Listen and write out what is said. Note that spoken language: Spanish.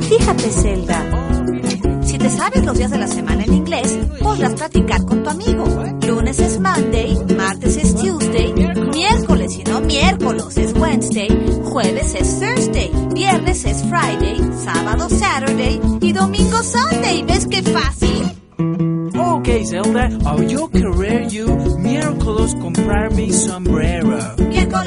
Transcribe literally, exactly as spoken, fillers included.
Fíjate, Zelda, si te sabes los días de la semana en inglés, podrás practicar con tu amigo. Lunes es Monday, martes es Tuesday, miércoles y no miércoles es Wednesday, jueves es Thursday, viernes es Friday, sábado Saturday y domingo Sunday. ¿Ves qué fácil? Okay, Zelda, I'll yo querer you miércoles comprar mi sombrero. Miércoles